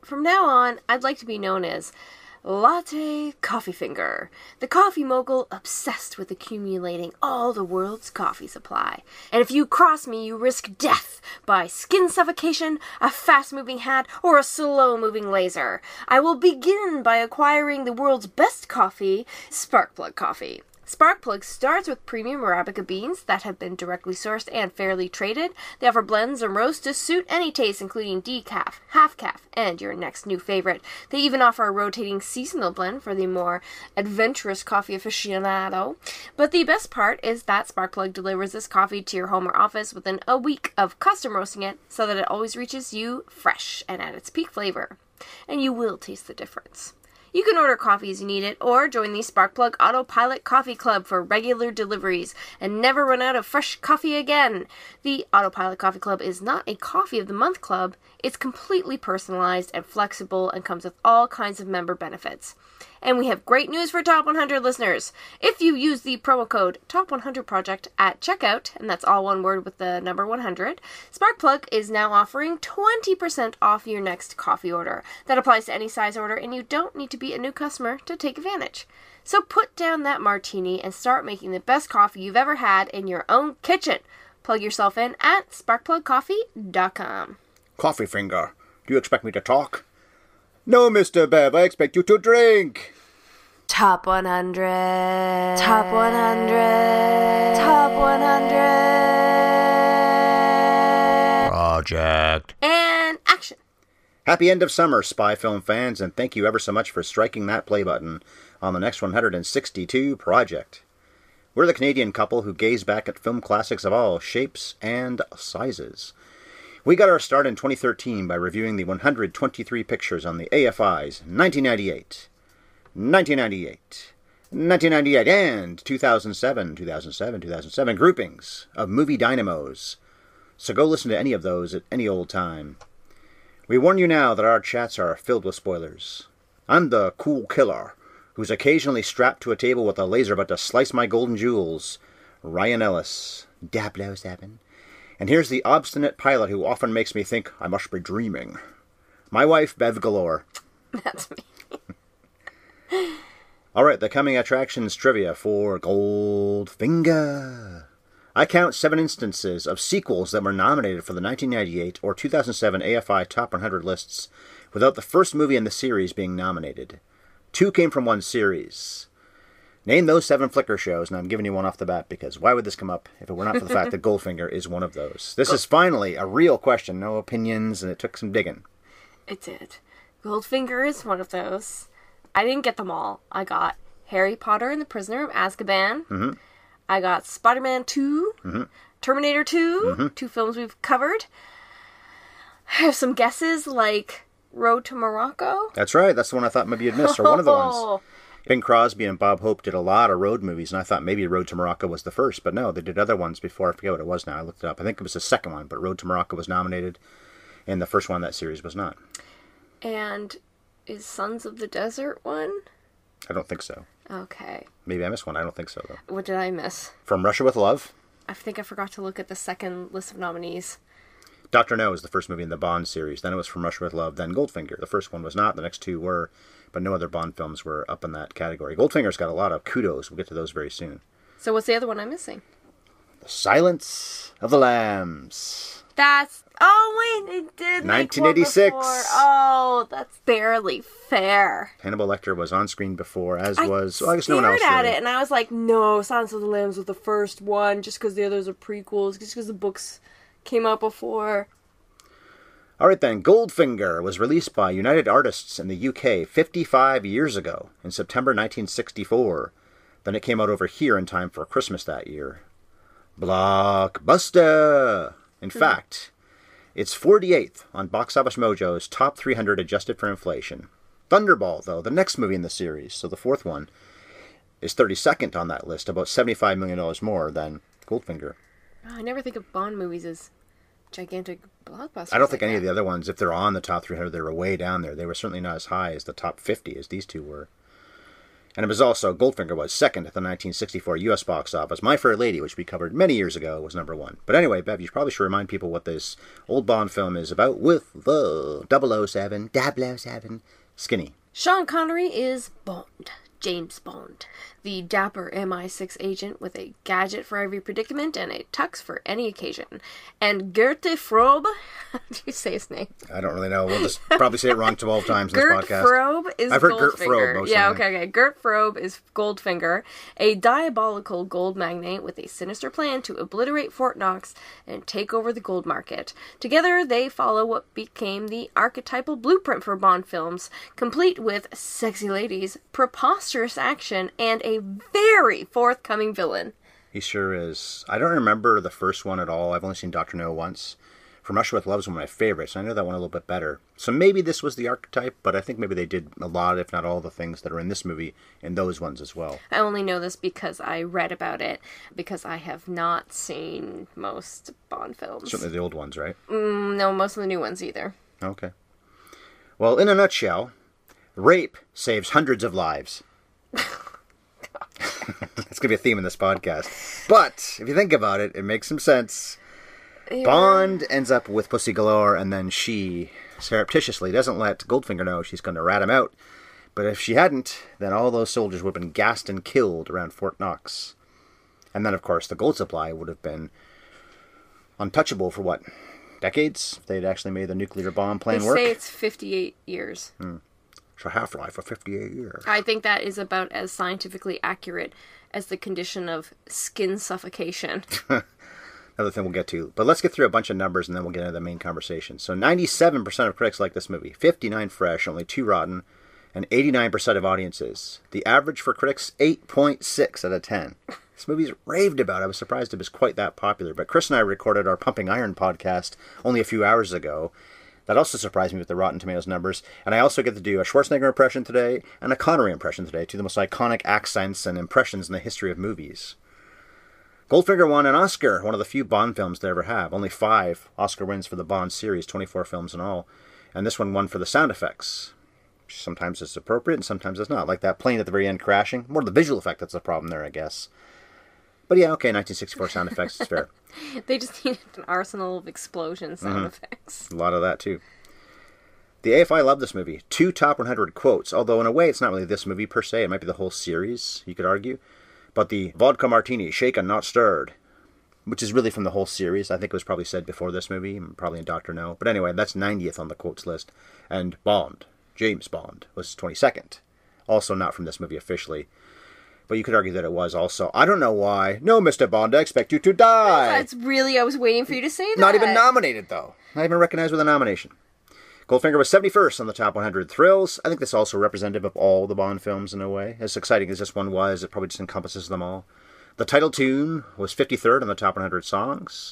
from now on, I'd like to be known as Latte Coffee Finger, the coffee mogul obsessed with accumulating all the world's coffee supply. And if you cross me, you risk death by skin suffocation, a fast-moving hat, or a slow-moving laser. I will begin by acquiring the world's best coffee, Sparkplug Coffee. Sparkplug starts with premium Arabica beans that have been directly sourced and fairly traded. They offer blends and roasts to suit any taste, including decaf, half-calf, and your next new favorite. They even offer a rotating seasonal blend for the more adventurous coffee aficionado. But the best part is that Sparkplug delivers this coffee to your home or office within a week of custom roasting it, so that it always reaches you fresh and at its peak flavor. And you will taste the difference. You can order coffee as you need it, or join the Sparkplug Autopilot Coffee Club for regular deliveries and never run out of fresh coffee again. The Autopilot Coffee Club is not a Coffee of the Month club. It's completely personalized and flexible and comes with all kinds of member benefits. And we have great news for Top 100 listeners. If you use the promo code TOP100PROJECT at checkout, and that's all one word with the number 100, Sparkplug is now offering 20% off your next coffee order. That applies to any size order, and you don't need to be a new customer to take advantage. So put down that martini and start making the best coffee you've ever had in your own kitchen. Plug yourself in at sparkplugcoffee.com. Coffee Finger, do you expect me to talk? No, Mr. Bev, I expect you to drink. Top 100. Top 100. Top 100. Project. And action. Happy end of summer, spy film fans, and thank you ever so much for striking that play button on the next 162 Project. We're the Canadian couple who gaze back at film classics of all shapes and sizes. We got our start in 2013 by reviewing the 123 pictures on the AFI's 1998, 1998, 1998, and 2007 groupings of movie dynamos. So go listen to any of those at any old time. We warn you now that our chats are filled with spoilers. I'm the cool killer who's occasionally strapped to a table with a laser about to slice my golden jewels, Ryan Ellis, 007. And here's the obstinate pilot who often makes me think I must be dreaming. My wife, Bev Galore. That's me. All right, the coming attractions trivia for Goldfinger. I count 7 instances of sequels that were nominated for the 1998 or 2007 AFI Top 100 lists without the first movie in the series being nominated. 2 came from one series. Name those 7 Flickr shows, and I'm giving you one off the bat because why would this come up if it were not for the fact that Goldfinger is one of those? This is finally a real question, no opinions, and it took some digging. It did. Goldfinger is one of those. I didn't get them all. I got Harry Potter and the Prisoner of Azkaban. Mm-hmm. I got Spider-Man 2, mm-hmm. Terminator 2, mm-hmm. 2 films we've covered. I have some guesses like Road to Morocco. That's right. That's the one I thought maybe you'd miss, or one of the ones. Bing Crosby and Bob Hope did a lot of road movies, and I thought maybe Road to Morocco was the first, but no, they did other ones before. I forget what it was now. I looked it up. I think it was the second one, but Road to Morocco was nominated, and the first one in that series was not. And is Sons of the Desert one? I don't think so. Okay. Maybe I missed one. I don't think so, though. What did I miss? From Russia with Love. I think I forgot to look at the second list of nominees. Dr. No is the first movie in the Bond series. Then it was From Russia with Love. Then Goldfinger. The first one was not. The next 2 were, but no other Bond films were up in that category. Goldfinger's got a lot of kudos. We'll get to those very soon. So what's the other one I'm missing? The Silence of the Lambs. That's... Oh, wait, it did 1986. Oh, that's barely fair. Hannibal Lecter was on screen before, as was... Well, I guess no one else stared at really. it, and I was like, no, Silence of the Lambs was the first one, just because the others are prequels, just because the books came out before. All right, then. Goldfinger was released by United Artists in the UK 55 years ago, in September 1964. Then it came out over here in time for Christmas that year. Blockbuster! In fact, it's 48th on Box Office Mojo's Top 300 adjusted for inflation. Thunderball, though, the next movie in the series, so the 4th one, is 32nd on that list, about $75 million more than Goldfinger. I never think of Bond movies as gigantic blockbusters. I don't think any of the other ones, if they're on the top 300, they were way down there. They were certainly not as high as the top 50 as these 2 were. And it was also, Goldfinger was second at the 1964 U.S. box office. My Fair Lady, which we covered many years ago, was number one. But anyway, Bev, you probably should remind people what this old Bond film is about with the 007 Skinny. Sean Connery is Bond. James Bond, the dapper MI6 agent with a gadget for every predicament and a tux for any occasion. And Gert Frobe, how do you say his name? I don't really know. We'll just probably say it wrong 12 times in this Gert podcast. Frobe is I've heard Goldfinger. Gert Frobe most Yeah, of the time. okay. Gert Frobe is Goldfinger, a diabolical gold magnate with a sinister plan to obliterate Fort Knox and take over the gold market. Together, they follow what became the archetypal blueprint for Bond films, complete with sexy ladies, preposterous action, and a very forthcoming villain. He sure is. I don't remember the first one at all. I've only seen Dr. No once. From Russia with Love is one of my favorites. I know that one a little bit better. So maybe this was the archetype, but I think maybe they did a lot, if not all, the things that are in this movie in those ones as well. I only know this because I read about it, because I have not seen most Bond films. Certainly the old ones, right? No, most of the new ones either. Okay. Well, in a nutshell, rape saves hundreds of lives. That's going to be a theme in this podcast. But if you think about it, it makes some sense. Yeah. Bond ends up with Pussy Galore, and then she surreptitiously doesn't let Goldfinger know she's going to rat him out. But if she hadn't, then all those soldiers would have been gassed and killed around Fort Knox. And then, of course, the gold supply would have been untouchable for what? Decades? If they'd actually made the nuclear bomb plan work? They say it's 58 years. It's a half-life of 58 years. I think that is about as scientifically accurate as the condition of skin suffocation. Another thing we'll get to. But let's get through a bunch of numbers and then we'll get into the main conversation. So 97% of critics like this movie, 59 fresh, only 2 rotten, and 89% of audiences. The average for critics, 8.6 out of 10. This movie's raved about. I was surprised it was quite that popular. But Chris and I recorded our Pumping Iron podcast only a few hours ago. That also surprised me with the Rotten Tomatoes numbers. And I also get to do a Schwarzenegger impression today and a Connery impression today, two of the most iconic accents and impressions in the history of movies. Goldfinger won an Oscar, one of the few Bond films they ever have. Only 5 Oscar wins for the Bond series, 24 films in all. And this one won for the sound effects. Sometimes it's appropriate and sometimes it's not. Like that plane at the very end crashing. More the visual effect that's the problem there, I guess. But yeah, okay, 1964 sound effects, it's fair. They just needed an arsenal of explosion sound effects. A lot of that, too. The AFI love this movie. 2 top 100 quotes, although in a way it's not really this movie per se. It might be the whole series, you could argue. But the vodka martini, shaken, not stirred, which is really from the whole series. I think it was probably said before this movie, probably in Dr. No. But anyway, that's 90th on the quotes list. And Bond, James Bond, was 22nd. Also not from this movie officially. But you could argue that it was also. I don't know why. No, Mr. Bond, I expect you to die. That's really, I was waiting for you to say that. Not even nominated, though. Not even recognized with a nomination. Goldfinger was 71st on the top 100 thrills. I think this is also representative of all the Bond films in a way. As exciting as this one was, it probably just encompasses them all. The title tune was 53rd on the top 100 songs.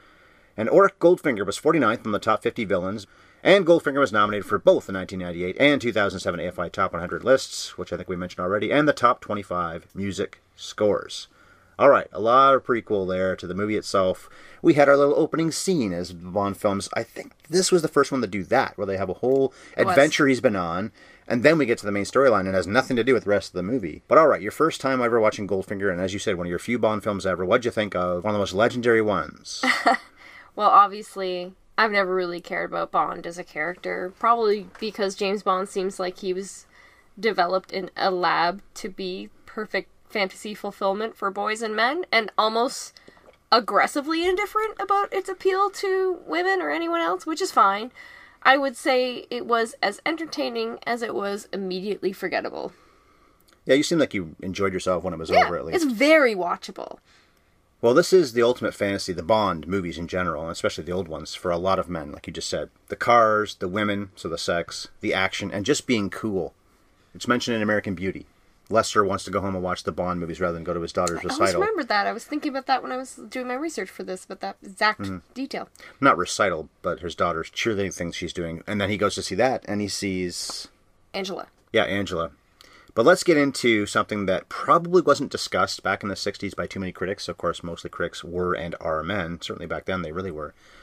And Auric Goldfinger was 49th on the top 50 villains. And Goldfinger was nominated for both the 1998 and 2007 AFI Top 100 lists, which I think we mentioned already, and the top 25 music scores. All right, a lot of prequel there to the movie itself. We had our little opening scene as Bond films. I think this was the first one to do that, where they have a whole adventure he's been on, and then we get to the main storyline, and it has nothing to do with the rest of the movie. But all right, your first time ever watching Goldfinger, and as you said, one of your few Bond films ever, what'd you think of one of the most legendary ones? Well, obviously, I've never really cared about Bond as a character, probably because James Bond seems like he was developed in a lab to be perfect fantasy fulfillment for boys and men, and almost aggressively indifferent about its appeal to women or anyone else, which is fine. I would say it was as entertaining as it was immediately forgettable. Yeah, you seemed like you enjoyed yourself when it was over, at least. It's very watchable. Well, this is the ultimate fantasy, the Bond movies in general, and especially the old ones, for a lot of men, like you just said. The cars, the women, so the sex, the action, and just being cool. It's mentioned in American Beauty. Lester wants to go home and watch the Bond movies rather than go to his daughter's recital. I always remembered that. I was thinking about that when I was doing my research for this, but that exact detail. Not recital, but his daughter's cheerleading things she's doing. And then he goes to see that, and he sees... Angela. Yeah, Angela. But let's get into something that probably wasn't discussed back in the 60s by too many critics. Of course, mostly critics were and are men. Certainly back then they really were.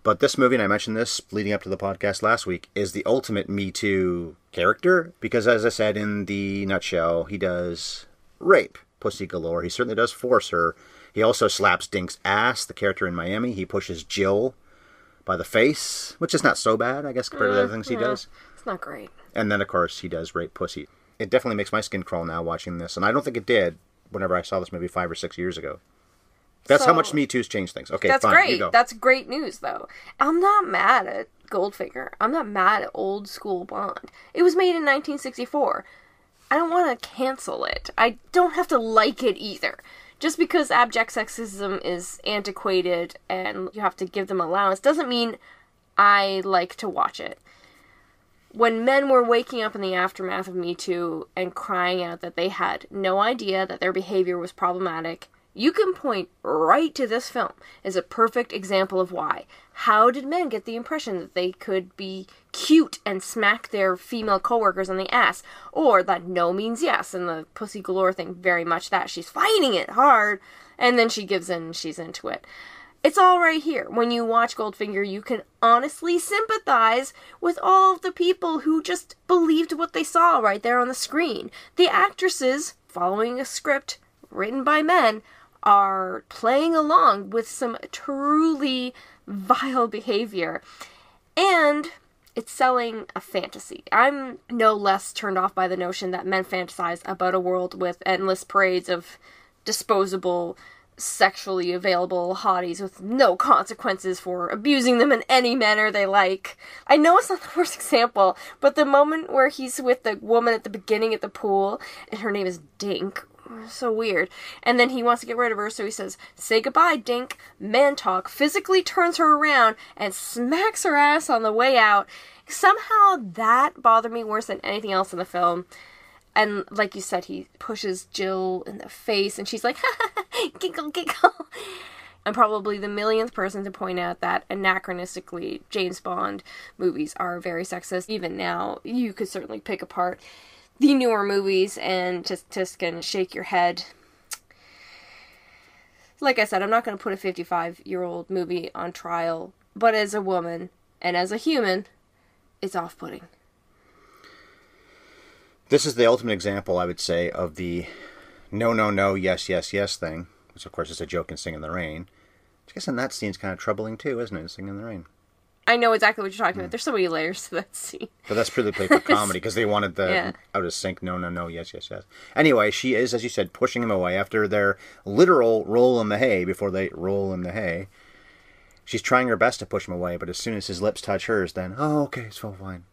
But this movie, and I mentioned this leading up to the podcast last week, is the ultimate Me Too character. Because as I said in the nutshell, he does rape Pussy Galore. He certainly does force her. He also slaps Dink's ass, the character in Miami. He pushes Jill by the face, which is not so bad, I guess, compared to the other things he does. It's not great. And then, of course, he does rape Pussy. It definitely makes my skin crawl now watching this. And I don't think it did whenever I saw this movie 5 or 6 years ago. That's how much Me Too's changed things. Okay, that's fine, great. you go. That's great news, though. I'm not mad at Goldfinger. I'm not mad at old school Bond. It was made in 1964. I don't want to cancel it. I don't have to like it either. Just because abject sexism is antiquated and you have to give them allowance doesn't mean I like to watch it. When men were waking up in the aftermath of Me Too and crying out that they had no idea that their behavior was problematic, you can point right to this film as a perfect example of why. How did men get the impression that they could be cute and smack their female coworkers on the ass? Or that no means yes, and the Pussy Galore thing, very much that. She's fighting it hard, and then she gives in and she's into it. It's all right here. When you watch Goldfinger, you can honestly sympathize with all of the people who just believed what they saw right there on the screen. The actresses, following a script written by men, are playing along with some truly vile behavior. And it's selling a fantasy. I'm no less turned off by the notion that men fantasize about a world with endless parades of disposable, sexually available hotties with no consequences for abusing them in any manner they like. I know it's not the worst example, but the moment where he's with the woman at the beginning at the pool, and her name is Dink, so weird, and then he wants to get rid of her, so he says, "Say goodbye, Dink," man talk, physically turns her around and smacks her ass on the way out. Somehow that bothered me worse than anything else in the film. And like you said, he pushes Jill in the face, and she's like, giggle, giggle. I'm probably the millionth person to point out that anachronistically, James Bond movies are very sexist. Even now, you could certainly pick apart the newer movies and just can shake your head. Like I said, I'm not going to put a 55-year-old movie on trial, but as a woman and as a human, it's off-putting. This is the ultimate example, I would say, of the no, no, no, yes, yes, yes thing, which of course is a joke in Sing in the Rain. I guess in that scene's kind of troubling too, isn't it, in Sing in the Rain? I know exactly what you're talking about. There's so many layers to that scene. But that's purely played for comedy, because they wanted the out of sync, no, no, no, yes, yes, yes. Anyway, she is, as you said, pushing him away after their literal roll in the hay, before they roll in the hay. She's trying her best to push him away, but as soon as his lips touch hers, then, oh, okay, it's all fine.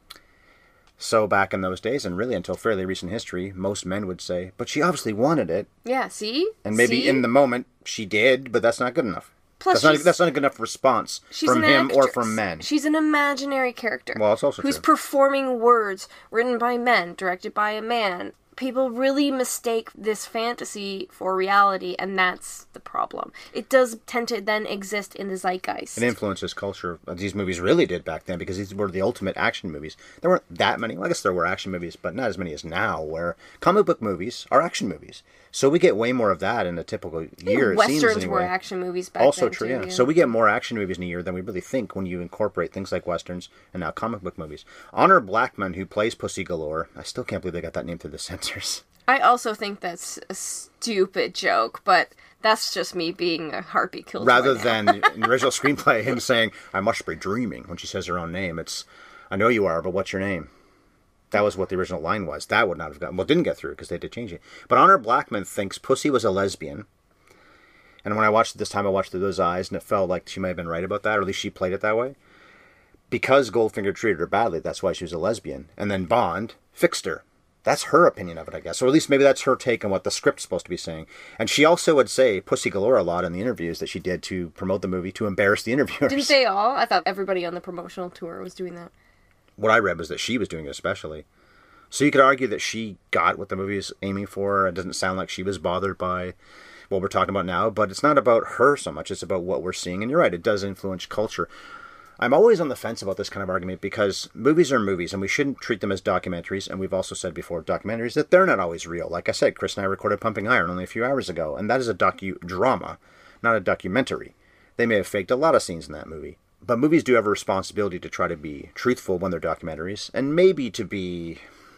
So back in those days, and really until fairly recent history, most men would say, but she obviously wanted it. Yeah, see? And maybe in the moment she did, but that's not good enough. Plus, that's not a good enough response from him or from men. She's an imaginary character. Well, it's also who's true. Performing words written by men, directed by a man. People really mistake this fantasy for reality, and that's the problem. It does tend to then exist in the zeitgeist. It influences culture. These movies really did back then, because these were the ultimate action movies. There weren't that many. Well, I guess there were action movies, but not as many as now, where comic book movies are action movies. So we get way more of that in a typical year. Westerns were action movies back then. Also true, yeah. So we get more action movies in a year than we really think when you incorporate things like westerns and now comic book movies. Honor Blackman, who plays Pussy Galore, I still can't believe they got that name through the censors. I also think that's a stupid joke, but that's just me being a heartbeat killer. Rather than in the original screenplay, him saying, "I must be dreaming," when she says her own name, it's, "I know you are, but what's your name?" That was what the original line was. That would not have gotten... Well, it didn't get through because they did change it. But Honor Blackman thinks Pussy was a lesbian. And when I watched it this time, I watched through those eyes, and it felt like she might have been right about that, or at least she played it that way. Because Goldfinger treated her badly, that's why she was a lesbian. And then Bond fixed her. That's her opinion of it, I guess. Or at least maybe that's her take on what the script's supposed to be saying. And she also would say Pussy Galore a lot in the interviews that she did to promote the movie, to embarrass the interviewers. Didn't they all? I thought everybody on the promotional tour was doing that. What I read was that she was doing it especially. So you could argue that she got what the movie is aiming for. It doesn't sound like she was bothered by what we're talking about now, but it's not about her so much. It's about what we're seeing. And you're right, it does influence culture. I'm always on the fence about this kind of argument because movies are movies, and we shouldn't treat them as documentaries. And we've also said before, documentaries, that they're not always real. Like I said, Chris and I recorded Pumping Iron only a few hours ago, and that is a docudrama, not a documentary. They may have faked a lot of scenes in that movie, But movies do have a responsibility to try to be truthful when they're documentaries, and maybe to be,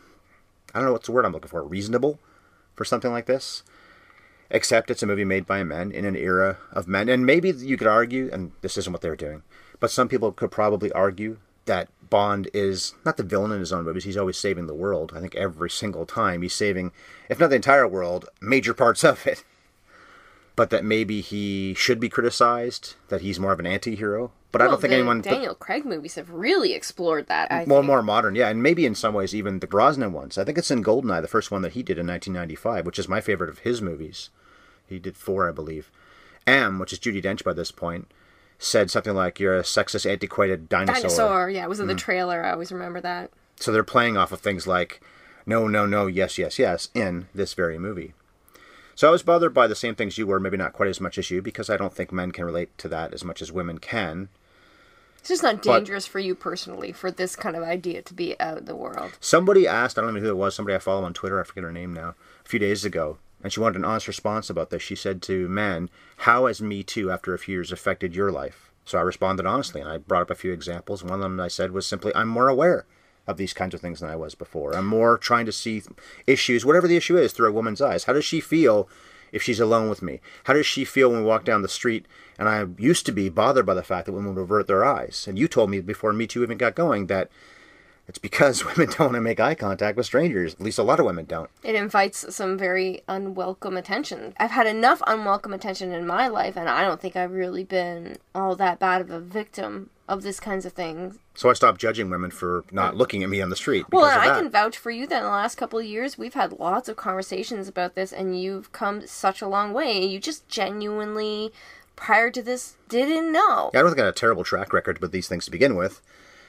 I don't know what's the word I'm looking for, reasonable for something like this. Except it's a movie made by men in an era of men. And maybe you could argue, and this isn't what they're doing, but some people could probably argue that Bond is not the villain in his own movies. He's always saving the world. I think every single time he's saving, if not the entire world, major parts of it. But that maybe he should be criticized, that he's more of an anti-hero. But I don't think anyone... Daniel Craig movies have really explored that, I think. More modern, yeah. And maybe in some ways even the Brosnan ones. I think it's in GoldenEye, the first one that he did in 1995, which is my favorite of his movies. He did 4, I believe. M, which is Judi Dench by this point, said something like, "You're a sexist, antiquated dinosaur." Dinosaur, yeah. It was in the trailer. I always remember that. So they're playing off of things like, no, no, no, yes, yes, yes, in this very movie. So I was bothered by the same things you were, maybe not quite as much as you, because I don't think men can relate to that as much as women can. It's just not dangerous for you personally, for this kind of idea to be out in the world. Somebody asked, I don't know who it was, somebody I follow on Twitter, I forget her name now, a few days ago, and she wanted an honest response about this. She said to men, "How has Me Too, after a few years, affected your life?" So I responded honestly, and I brought up a few examples. One of them I said was simply, I'm more aware of these kinds of things than I was before. I'm more trying to see issues, whatever the issue is, through a woman's eyes. How does she feel if she's alone with me? How does she feel when we walk down the street? And I used to be bothered by the fact that women would avert their eyes. And you told me before Me Too even got going that it's because women don't want to make eye contact with strangers. At least a lot of women don't. It invites some very unwelcome attention. I've had enough unwelcome attention in my life, and I don't think I've really been all that bad of a victim of this kinds of things. So I stopped judging women for not looking at me on the street because well, of that. I can vouch for you that in the last couple of years, we've had lots of conversations about this, and you've come such a long way. You just genuinely, prior to this, didn't know. Yeah, I don't think I had a terrible track record with these things to begin with.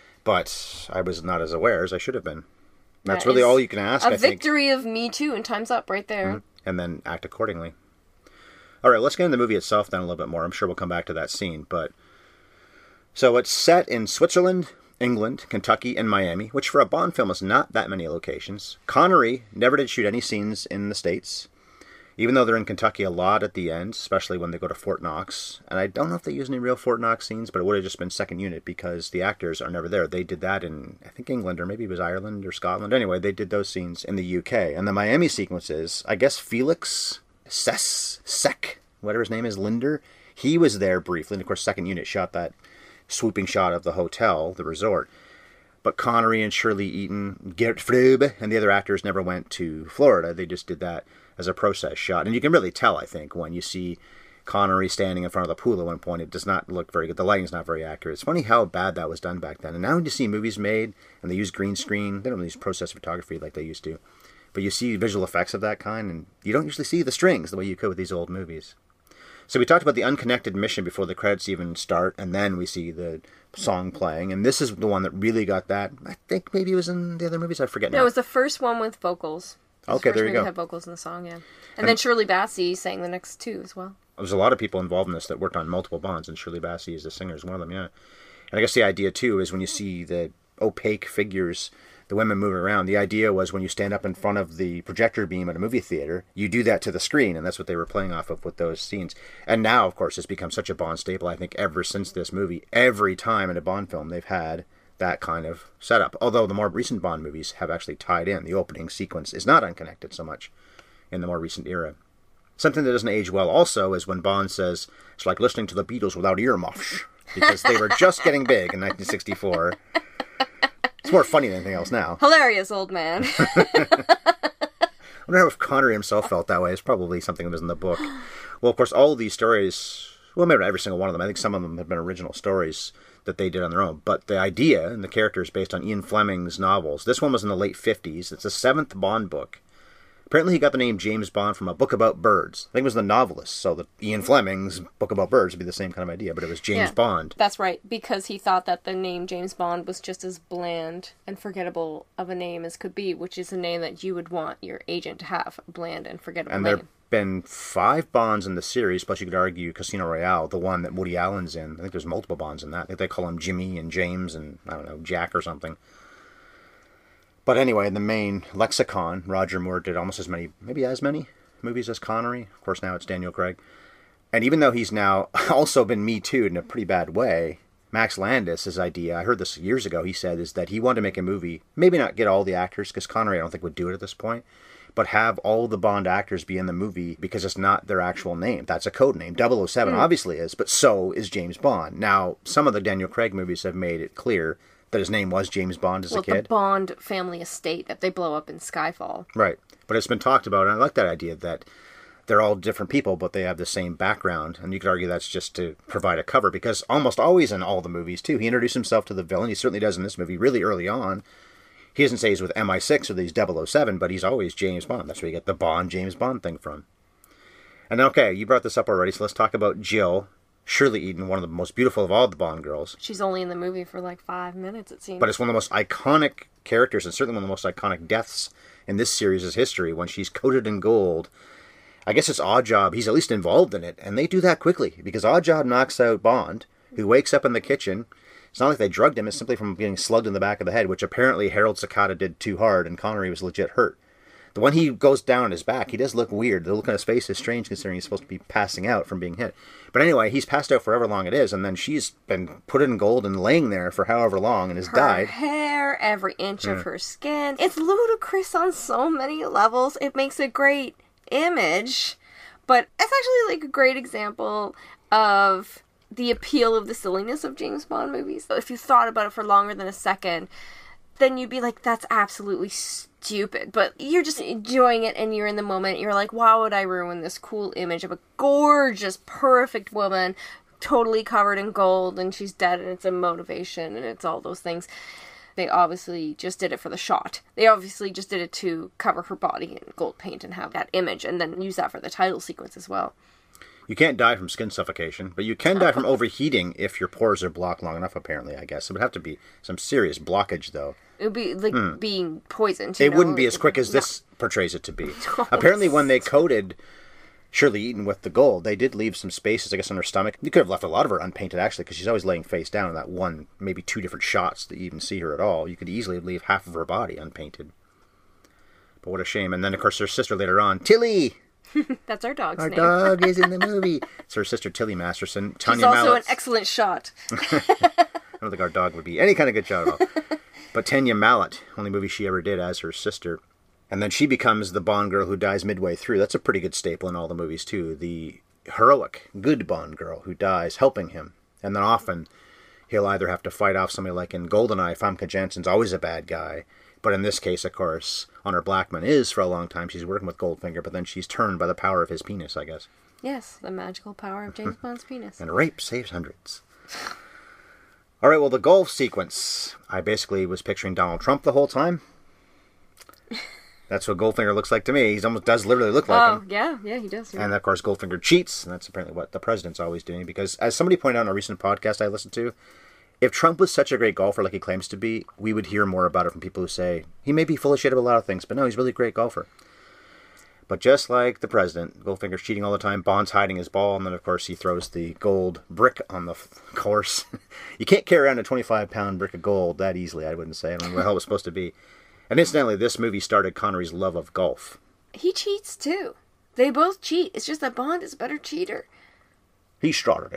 But I was not as aware as I should have been. That's really all you can ask, I think. A victory of Me Too, and time's up right there. Mm-hmm. And then act accordingly. All right, let's get into the movie itself then a little bit more. I'm sure we'll come back to that scene. But so it's set in Switzerland, England, Kentucky, and Miami, which for a Bond film is not that many locations. Connery never did shoot any scenes in the States, even though they're in Kentucky a lot at the end, especially when they go to Fort Knox. And I don't know if they use any real Fort Knox scenes, but it would have just been second unit because the actors are never there. They did that in, I think, England, or maybe it was Ireland or Scotland. Anyway, they did those scenes in the UK. And the Miami sequences, I guess Felix Sek, whatever his name is, Linder, he was there briefly. And of course, second unit shot that swooping shot of the hotel, the resort. But Connery and Shirley Eaton, Gert Fröbe, and the other actors never went to Florida. They just did that as a process shot. And you can really tell, I think, when you see Connery standing in front of the pool at one point, it does not look very good. The lighting's not very accurate. It's funny how bad that was done back then. And now when you see movies made, and they use green screen, they don't use process photography like they used to. But you see visual effects of that kind, and you don't usually see the strings the way you could with these old movies. So we talked about the unconnected mission before the credits even start, and then we see the song playing. And this is the one that really got that. I think maybe it was in the other movies. I forget now. No, it was the first one with vocals. Okay, there you go. Had vocals in the song, yeah. And then Shirley Bassey sang the next two as well. There's a lot of people involved in this that worked on multiple Bonds, and Shirley Bassey is the singer, is one of them, yeah. And I guess the idea, too, is when you see the opaque figures, the women moving around, the idea was when you stand up in front of the projector beam at a movie theater, you do that to the screen, and that's what they were playing off of with those scenes. And now, of course, it's become such a Bond staple, I think, ever since this movie. Every time in a Bond film, they've had that kind of setup. Although the more recent Bond movies have actually tied in. The opening sequence is not unconnected so much in the more recent era. Something that doesn't age well also is when Bond says, it's like listening to the Beatles without earmuffs, because they were just getting big in 1964. It's more funny than anything else now. Hilarious, old man. I wonder if Connery himself felt that way. It's probably something that was in the book. Well, of course, all of these stories, well, maybe not every single one of them. I think some of them have been original stories that they did on their own. But the idea and the character is based on Ian Fleming's novels. This one was in the late 50s. It's the 7th Bond book. Apparently he got the name James Bond from a book about birds. I think it was the novelist, so the Ian Fleming's book about birds would be the same kind of idea, but it was James Bond. That's right, because he thought that the name James Bond was just as bland and forgettable of a name as could be, which is a name that you would want your agent to have, a bland and forgettable name. And there have been 5 Bonds in the series, plus you could argue Casino Royale, the one that Woody Allen's in. I think there's multiple Bonds in that. I think they call him Jimmy and James and, I don't know, Jack or something. But anyway, in the main lexicon, Roger Moore did almost as many, maybe as many movies as Connery. Of course, now it's Daniel Craig. And even though he's now also been Me Too'd in a pretty bad way, Max Landis' idea, I heard this years ago, he said, is that he wanted to make a movie, maybe not get all the actors, because Connery I don't think would do it at this point, but have all the Bond actors be in the movie because it's not their actual name. That's a code name. 007 obviously is, but so is James Bond. Now, some of the Daniel Craig movies have made it clear that his name was James Bond as a kid. The Bond family estate that they blow up in Skyfall. Right. But it's been talked about, and I like that idea that they're all different people, but they have the same background. And you could argue that's just to provide a cover, because almost always in all the movies, too, he introduced himself to the villain. He certainly does in this movie really early on. He doesn't say he's with MI6 or these 007, but he's always James Bond. That's where you get the Bond, James Bond thing from. And okay, you brought this up already, so let's talk about Jill. Shirley Eaton, one of the most beautiful of all the Bond girls. She's only in the movie for like 5 minutes, it seems. But it's one of the most iconic characters, and certainly one of the most iconic deaths in this series' history, when she's coated in gold. I guess it's Oddjob. He's at least involved in it, and they do that quickly, because Oddjob knocks out Bond, who wakes up in the kitchen. It's not like they drugged him, it's simply from getting slugged in the back of the head, which apparently Harold Sakata did too hard, and Connery was legit hurt. The one he goes down on his back, he does look weird. The look on his face is strange, considering he's supposed to be passing out from being hit. But anyway, he's passed out for however long it is, and then she's been put in gold and laying there for however long and has died. Her hair, every inch of her skin. It's ludicrous on so many levels. It makes a great image, but it's actually like a great example of the appeal of the silliness of James Bond movies. If you thought about it for longer than a second, then you'd be like, that's absolutely stupid. But you're just enjoying it and you're in the moment. You're like, why would I ruin this cool image of a gorgeous, perfect woman totally covered in gold and she's dead and it's a motivation and it's all those things. They obviously just did it for the shot. They obviously just did it to cover her body in gold paint and have that image and then use that for the title sequence as well. You can't die from skin suffocation, but you can die from overheating if your pores are blocked long enough, apparently, I guess. It would have to be some serious blockage, though. It would be like being poisoned. It wouldn't be as quick as this portrays it to be. Apparently, when they coated Shirley Eaton with the gold, they did leave some spaces, I guess, on her stomach. You could have left a lot of her unpainted, actually, because she's always laying face down in that one, maybe two different shots that you even see her at all. You could easily leave half of her body unpainted. But what a shame. And then, of course, her sister later on, Tilly! That's our dog's name. Our dog is in the movie. It's her sister, Tilly Masterson. She's also an excellent shot. I don't think our dog would be any kind of good shot at all. But Tanya Mallet, only movie she ever did as her sister. And then she becomes the Bond girl who dies midway through. That's a pretty good staple in all the movies, too. The heroic, good Bond girl who dies helping him. And then often he'll either have to fight off somebody like in GoldenEye, Famke Janssen's always a bad guy. But in this case, of course, Honor Blackman is for a long time. She's working with Goldfinger, but then she's turned by the power of his penis, I guess. Yes, the magical power of James Bond's penis. And rape saves hundreds. All right, well, the golf sequence. I basically was picturing Donald Trump the whole time. That's what Goldfinger looks like to me. He almost does literally look like him. Yeah, he does. Yeah. And, of course, Goldfinger cheats, and that's apparently what the president's always doing. Because, as somebody pointed out in a recent podcast I listened to, if Trump was such a great golfer like he claims to be, we would hear more about it from people who say, he may be full of shit about a lot of things, but no, he's really a great golfer. But just like the president, Goldfinger's cheating all the time, Bond's hiding his ball, and then, of course, he throws the gold brick on the course. You can't carry around a 25-pound brick of gold that easily, I wouldn't say. I don't know what the hell it was supposed to be. And incidentally, this movie started Connery's love of golf. He cheats, too. They both cheat. It's just that Bond is a better cheater. He started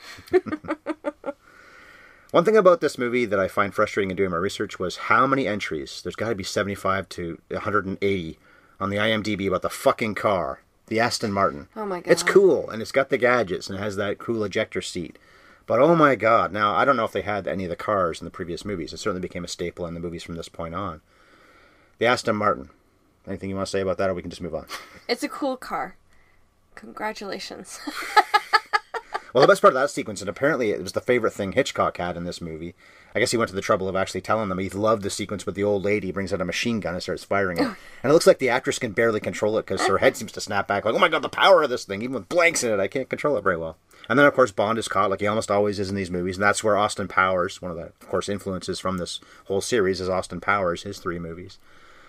it. One thing about this movie that I find frustrating in doing my research was how many entries. There's got to be 75 to 180 on the IMDb about the fucking car. The Aston Martin. Oh my god. It's cool, and it's got the gadgets, and it has that cool ejector seat. But oh my god, now I don't know if they had any of the cars in the previous movies. It certainly became a staple in the movies from this point on. The Aston Martin. Anything you want to say about that, or we can just move on? It's a cool car. Congratulations. Well, the best part of that sequence, and apparently it was the favorite thing Hitchcock had in this movie. I guess he went to the trouble of actually telling them he loved the sequence with the old lady. He brings out a machine gun and starts firing it. And it looks like the actress can barely control it because her head seems to snap back. Like, oh my god, the power of this thing. Even with blanks in it, I can't control it very well. And then, of course, Bond is caught like he almost always is in these movies. And that's where Austin Powers, one of the, of course, influences from this whole series is Austin Powers, his 3 movies.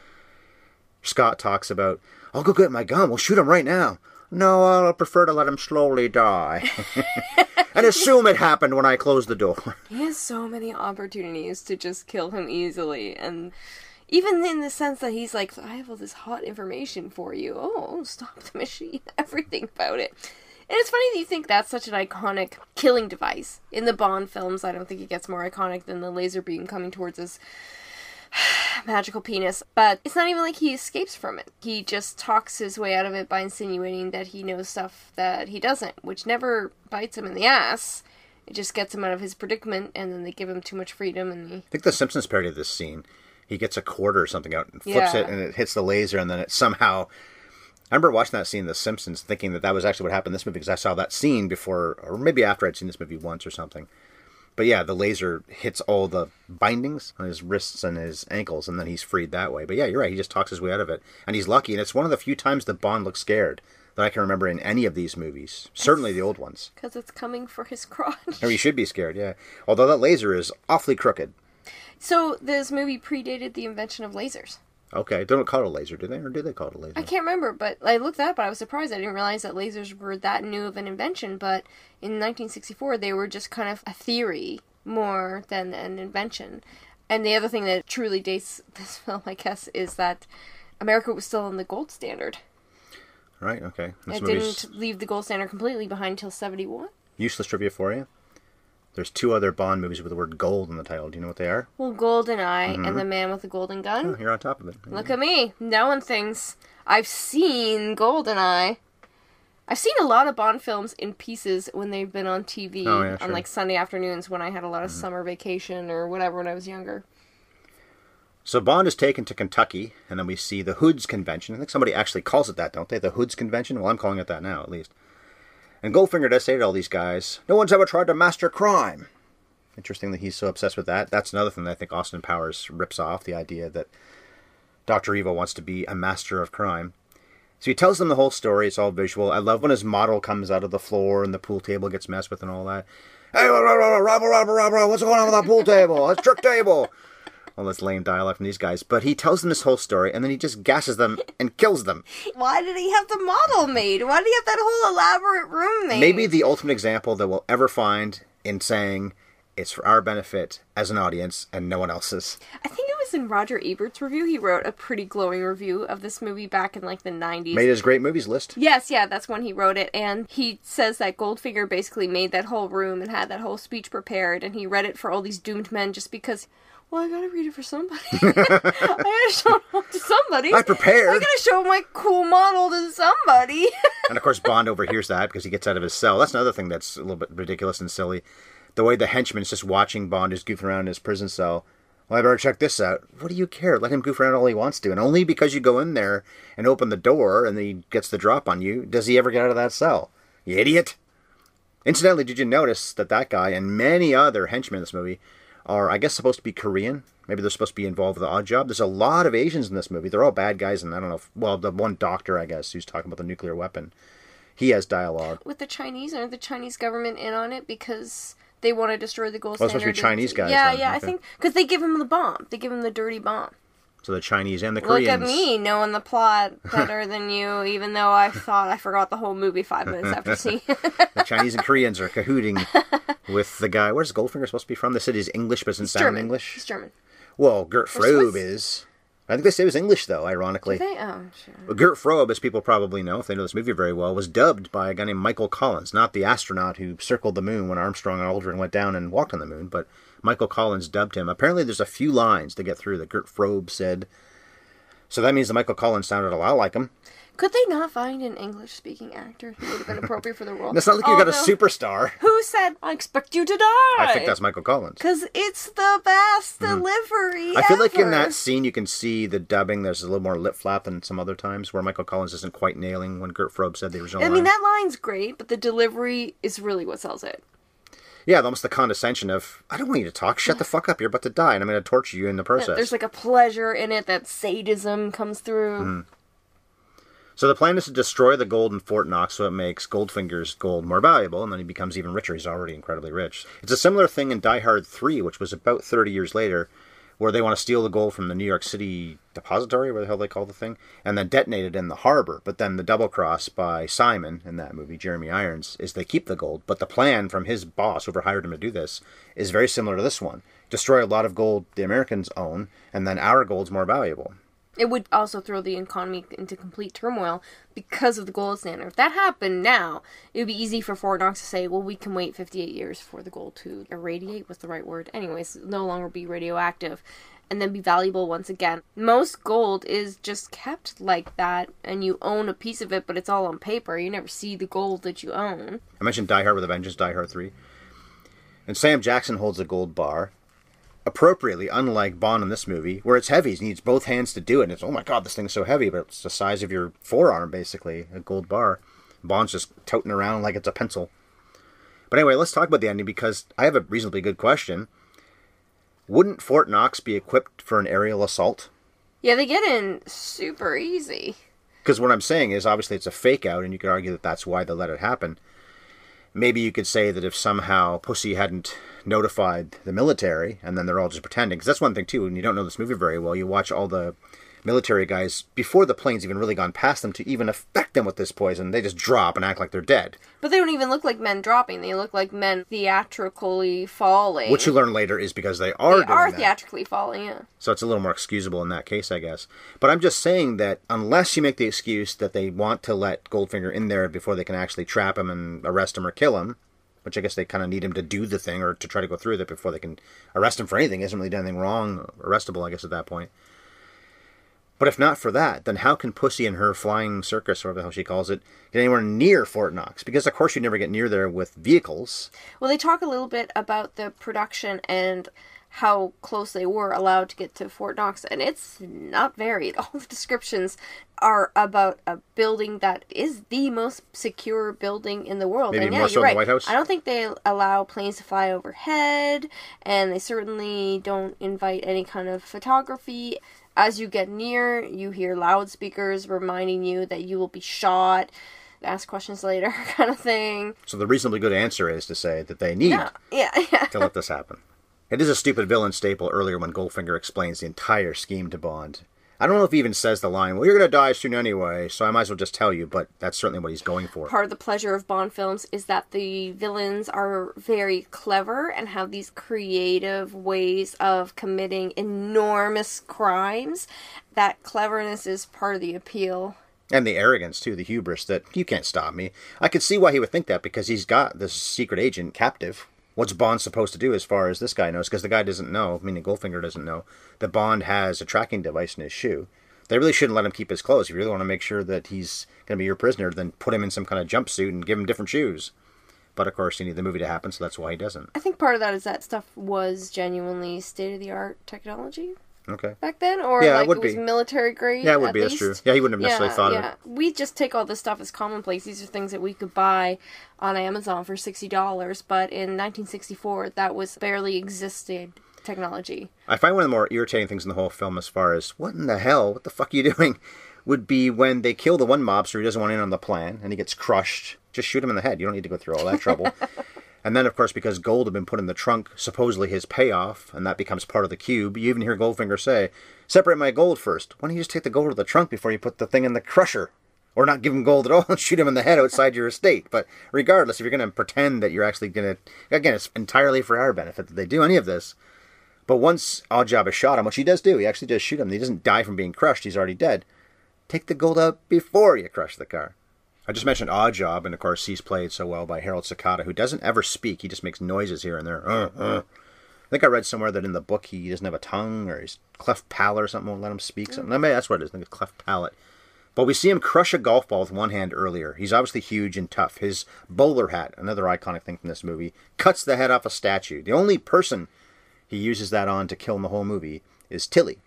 Scott talks about, I'll go get my gun. We'll shoot him right now. No, I'll prefer to let him slowly die. And assume it happened when I closed the door. He has so many opportunities to just kill him easily. And even in the sense that he's like, I have all this hot information for you. Oh, stop the machine. Everything about it. And it's funny that you think that's such an iconic killing device. In the Bond films, I don't think it gets more iconic than the laser beam coming towards his magical penis. But it's not even like he escapes from it. He just talks his way out of it by insinuating that he knows stuff that he doesn't, which never bites him in the ass. It just gets him out of his predicament, and then they give him too much freedom, and I think the Simpsons parody of this scene, he gets a quarter or something out and flips it, and it hits the laser, and then it somehow... I remember watching that scene in The Simpsons, thinking that was actually what happened in this movie, because I saw that scene before, or maybe after I'd seen this movie once or something. But yeah, the laser hits all the bindings on his wrists and his ankles, and then he's freed that way. But yeah, you're right, he just talks his way out of it. And he's lucky, and it's one of the few times that Bond looks scared that I can remember in any of these movies. Certainly the old ones. Because it's coming for his crotch. Or he should be scared, yeah. Although that laser is awfully crooked. So this movie predated the invention of lasers. Okay, they don't call it a laser, do they? Or do they call it a laser? I can't remember, but I looked that up, but I was surprised. I didn't realize that lasers were that new of an invention, but in 1964 they were just kind of a theory more than an invention. And the other thing that truly dates this film, I guess, is that America was still on the gold standard. Right, okay. It didn't leave the gold standard completely behind until 1971. Useless trivia for you. There's 2 other Bond movies with the word gold in the title. Do you know what they are? Well, GoldenEye and The Man with the Golden Gun. Oh, you're on top of it. Look at me, knowing things. I've seen GoldenEye. I've seen a lot of Bond films in pieces when they've been on TV on like Sunday afternoons when I had a lot of summer vacation or whatever when I was younger. So Bond is taken to Kentucky, and then we see the Hoods Convention. I think somebody actually calls it that, don't they? The Hoods Convention? Well, I'm calling it that now, at least. And Goldfinger does say to all these guys, no one's ever tried to master crime. Interesting that he's so obsessed with that. That's another thing that I think Austin Powers rips off, the idea that Dr. Evil wants to be a master of crime. So he tells them the whole story. It's all visual. I love when his model comes out of the floor and the pool table gets messed with and all that. Hey, robber, what's going on with that pool table? It's a trick table. All this lame dialogue from these guys. But he tells them this whole story, and then he just gasses them and kills them. Why did he have the model made? Why did he have that whole elaborate room made? Maybe the ultimate example that we'll ever find in saying it's for our benefit as an audience and no one else's. I think it was in Roger Ebert's review. He wrote a pretty glowing review of this movie back in like the 90s. Made his great movies list. Yes, yeah, that's when he wrote it. And he says that Goldfinger basically made that whole room and had that whole speech prepared. And he read it for all these doomed men just because... Well, I gotta read it for somebody. I gotta show it to somebody. I prepared. I gotta show my cool model to somebody. And of course, Bond overhears that because he gets out of his cell. That's another thing that's a little bit ridiculous and silly. The way the henchman's just watching Bond is goofing around in his prison cell. Well, I better check this out. What do you care? Let him goof around all he wants to. And only because you go in there and open the door and he gets the drop on you, does he ever get out of that cell. You idiot. Incidentally, did you notice that guy and many other henchmen in this movie are, I guess, supposed to be Korean? Maybe they're supposed to be involved with the Odd Job. There's a lot of Asians in this movie. They're all bad guys, and I don't know if, well, the one doctor, I guess, who's talking about the nuclear weapon, he has dialogue. With the Chinese, aren't the Chinese government in on it because they want to destroy the gold standard? Standard? Well, it's supposed to be Chinese guys. Yeah, then. yeah, Okay. I think, because they give him the bomb. They give him the dirty bomb. So the Chinese and the Koreans. Look at me, knowing the plot better than you, even though I thought I forgot the whole movie 5 minutes after seeing it. The Chinese and Koreans are cahooting with the guy. Where's Goldfinger supposed to be from? They said he's English, but doesn't sound German. English. He's German. Well, Gert Or Frobe Swiss? is. I think they say it was English, though, ironically. Do they? Oh, sure. Well, Gert Frobe, as people probably know, if they know this movie very well, was dubbed by a guy named Michael Collins. Not the astronaut who circled the moon when Armstrong and Aldrin went down and walked on the moon, but Michael Collins dubbed him. Apparently there's a few lines to get through that Gert Frobe said. So that means that Michael Collins sounded a lot like him. Could they not find an English-speaking actor who would have been appropriate for the role? It's not like you got a superstar. Who said, I expect you to die? I think that's Michael Collins. Because it's the best delivery I feel like in ever. that scene you can see the dubbing. There's a little more lip flap than some other times where Michael Collins isn't quite nailing when Gert Frobe said the original I mean, line. that line's great, but the delivery is really what sells it. Yeah, almost the condescension of, I don't want you to talk. Shut the fuck up. You're about to die, and I'm going to torture you in the process. There's like a pleasure in it, that sadism comes through. So the plan is to destroy the gold in Fort Knox so it makes Goldfinger's gold more valuable, and then he becomes even richer. He's already incredibly rich. It's a similar thing in Die Hard 3, which was about 30 years later, where they want to steal the gold from the New York City depository, where the hell they call the thing, and then detonate it in the harbor. But then the double cross by Simon in that movie, Jeremy Irons, is they keep the gold. But the plan from his boss, whoever hired him to do this, is very similar to this one. Destroy a lot of gold the Americans own, and then our gold's more valuable. It would also throw the economy into complete turmoil because of the gold standard. If that happened now, it would be easy for Fort Knox to say, well, we can wait 58 years for the gold to irradiate, what's the right word? Anyways, no longer be radioactive, and then be valuable once again. Most gold is just kept like that, and you own a piece of it, but it's all on paper. You never see the gold that you own. I mentioned Die Hard with a Vengeance, Die Hard 3. And Sam Jackson holds a gold bar. Appropriately, unlike Bond in this movie, where it's heavy. He needs both hands to do it. And it's, oh my god, this thing's so heavy, but it's the size of your forearm, basically, a gold bar. Bond's just toting around like it's a pencil. But anyway, let's talk about the ending, because I have a reasonably good question. Wouldn't Fort Knox be equipped for an aerial assault? Yeah, they get in super easy. Because what I'm saying is, obviously, it's a fake out, and you could argue that that's why they let it happen. Maybe you could say that if somehow Pussy hadn't notified the military, and then they're all just pretending, because that's one thing too, when you don't know this movie very well, you watch all the military guys, before the plane's even really gone past them to even affect them with this poison, they just drop and act like they're dead. But they don't even look like men dropping, they look like men theatrically falling. Which you learn later is because they are doing that. Theatrically falling, yeah. So it's a little more excusable in that case, I guess. But I'm just saying that unless you make the excuse that they want to let Goldfinger in there before they can actually trap him and arrest him or kill him, which I guess they kind of need him to do the thing or to try to go through with it before they can arrest him for anything. He hasn't really done anything wrong, arrestable, I guess, at that point. But if not for that, then how can Pussy and her flying circus, or whatever the hell she calls it, get anywhere near Fort Knox? Because, of course, you never get near there with vehicles. Well, they talk a little bit about the production and how close they were allowed to get to Fort Knox, and it's not varied. All the descriptions are about a building that is the most secure building in the world. Maybe and yeah, more so than the White House? I don't think they allow planes to fly overhead, and they certainly don't invite any kind of photography. As you get near, you hear loudspeakers reminding you that you will be shot, ask questions later, kind of thing. So the reasonably good answer is to say that they need to let this happen. It is a stupid villain staple earlier when Goldfinger explains the entire scheme to Bond. I don't know if he even says the line, well, you're going to die soon anyway, so I might as well just tell you, but that's certainly what he's going for. Part of the pleasure of Bond films is that the villains are very clever and have these creative ways of committing enormous crimes. That cleverness is part of the appeal. And the arrogance, too, the hubris that, you can't stop me. I could see why he would think that, because he's got this secret agent captive. What's Bond supposed to do as far as this guy knows? Because the guy doesn't know, meaning Goldfinger doesn't know, that Bond has a tracking device in his shoe. They really shouldn't let him keep his clothes. If you really want to make sure that he's going to be your prisoner, then put him in some kind of jumpsuit and give him different shoes. But, of course, you need the movie to happen, so that's why he doesn't. I think part of that is that stuff was genuinely state-of-the-art technology. Okay. Back then, or yeah, like it was military grade. Yeah, it would be. Least. That's true. Yeah, he wouldn't have necessarily thought of it. We just take all this stuff as commonplace. These are things that we could buy on Amazon for $60, but in 1964, that was barely existed technology. I find one of the more irritating things in the whole film, as far as what in the hell, what the fuck are you doing, would be when they kill the one mobster who doesn't want in on the plan and he gets crushed. Just shoot him in the head. You don't need to go through all that trouble. And then, of course, because gold had been put in the trunk, supposedly his payoff, and that becomes part of the cube, you even hear Goldfinger say, separate my gold first. Why don't you just take the gold out of the trunk before you put the thing in the crusher? Or not give him gold at all and shoot him in the head outside your estate. But regardless, if you're going to pretend that you're actually going to... Again, it's entirely for our benefit that they do any of this. But once Oddjob has shot him, which he does do, he actually does shoot him. He doesn't die from being crushed. He's already dead. Take the gold out before you crush the car. I just mentioned Oddjob, and of course he's played so well by Harold Sakata, who doesn't ever speak. He just makes noises here and there. I think I read somewhere that in the book he doesn't have a tongue, or he's cleft palate or something won't let him speak. Something. Maybe that's what it is. I think it's cleft palate. But we see him crush a golf ball with one hand earlier. He's obviously huge and tough. His bowler hat, another iconic thing from this movie, cuts the head off a statue. The only person he uses that on to kill in the whole movie is Tilly.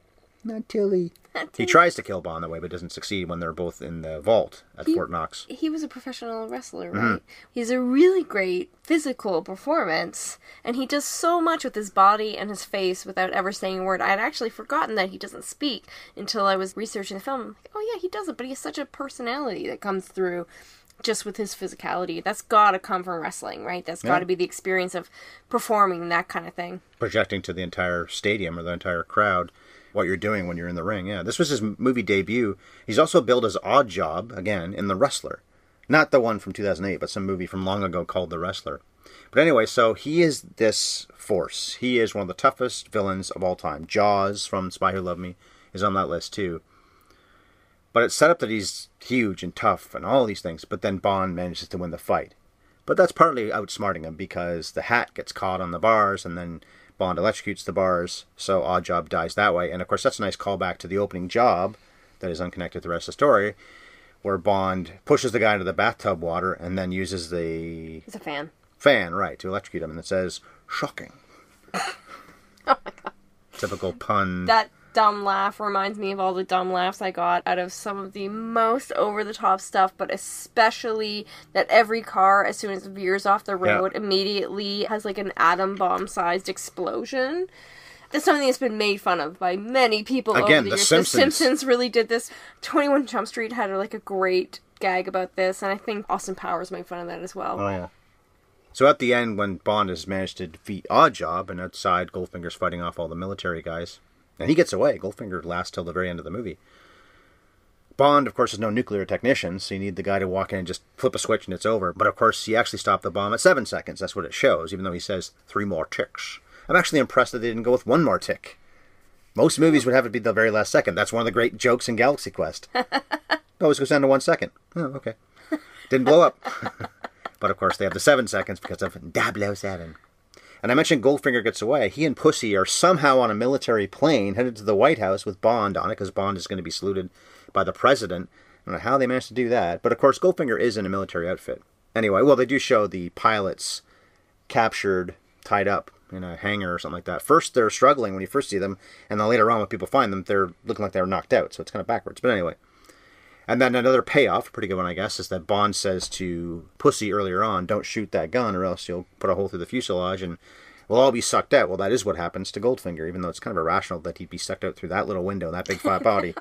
Not Tilly. He tries to kill Bond that way, but doesn't succeed when they're both in the vault at Fort Knox. He was a professional wrestler, right? Mm-hmm. He's a really great physical performance, and he does so much with his body and his face without ever saying a word. I had actually forgotten that he doesn't speak until I was researching the film. Oh yeah, he doesn't, but he has such a personality that comes through just with his physicality. That's got to come from wrestling, right? That's got to be the experience of performing that kind of thing. Projecting to the entire stadium or the entire crowd what you're doing when you're in the ring. Yeah, this was his movie debut. He's also billed as Oddjob, again, in The Wrestler. Not the one from 2008, but some movie from long ago called The Wrestler. But anyway, so he is this force. He is one of the toughest villains of all time. Jaws from Spy Who Loved Me is on that list too. But it's set up that he's huge and tough and all these things, but then Bond manages to win the fight. But that's partly outsmarting him because the hat gets caught on the bars and then Bond electrocutes the bars, so Oddjob dies that way. And of course that's a nice callback to the opening job that is unconnected to the rest of the story, where Bond pushes the guy into the bathtub water and then uses the... It's a fan. Fan, right, to electrocute him. And it says, shocking. Oh my god. Typical pun. That dumb laugh reminds me of all the dumb laughs I got out of some of the most over-the-top stuff, but especially that every car, as soon as it veers off the road, immediately has like an atom bomb-sized explosion. That's something that's been made fun of by many people over the years. Simpsons. The Simpsons really did this. 21 Jump Street had like a great gag about this, and I think Austin Powers made fun of that as well. Oh, yeah. So at the end, when Bond has managed to defeat Oddjob, and outside Goldfinger's fighting off all the military guys, and he gets away. Goldfinger lasts till the very end of the movie. Bond, of course, is no nuclear technician, so you need the guy to walk in and just flip a switch and it's over. But of course, he actually stopped the bomb at 7 seconds. That's what it shows, even though he says 3 more ticks. I'm actually impressed that they didn't go with 1 more tick. Most movies would have it be the very last second. That's one of the great jokes in Galaxy Quest. It always goes down to 1 second. Oh, okay. Didn't blow up. But of course, they have the 7 seconds because of 007. And I mentioned Goldfinger gets away. He and Pussy are somehow on a military plane headed to the White House with Bond on it, because Bond is going to be saluted by the president. I don't know how they managed to do that. But of course, Goldfinger is in a military outfit. Anyway, well, they do show the pilots captured, tied up in a hangar or something like that. First, they're struggling when you first see them, and then later on when people find them, they're looking like they were knocked out. So it's kind of backwards. But anyway. And then another payoff, pretty good one, I guess, is that Bond says to Pussy earlier on, don't shoot that gun or else you'll put a hole through the fuselage and we'll all be sucked out. Well, that is what happens to Goldfinger, even though it's kind of irrational that he'd be sucked out through that little window, that big fat body.